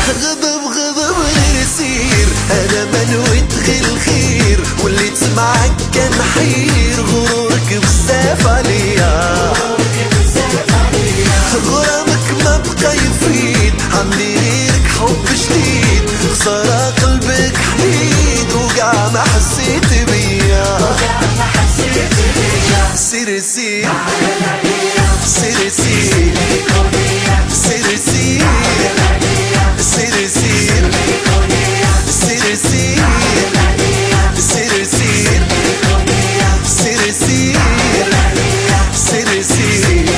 غضب غضب غير سير، انا ما نويت غير الخير، واللي تسمعك كان حير، غرورك بزاف عليا، غرامك ما بقى يفيد، عندي غيرك حب جديد، خسارة قلبك حديد، وقع ما حسيت بيا، سير سير سير سير سير سير سير سير سير سير سير سير سير سير سير سير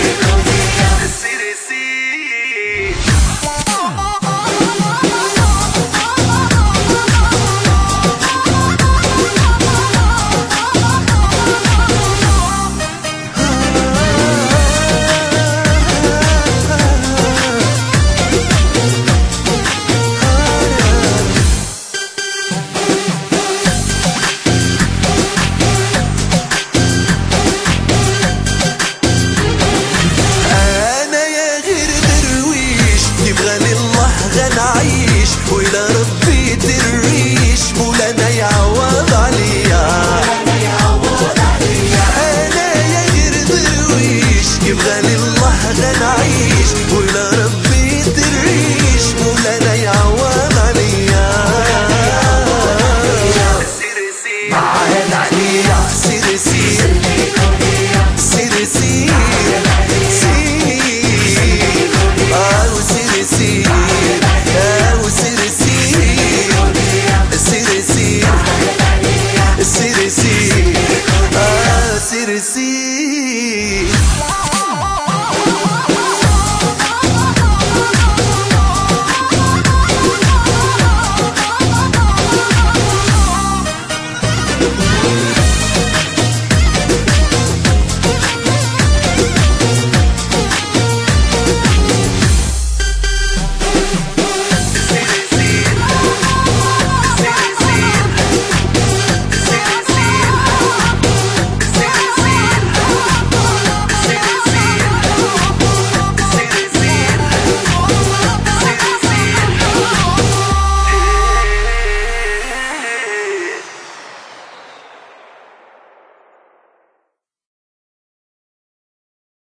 غنعيش وإلى ربي تريش، مولانا يعوض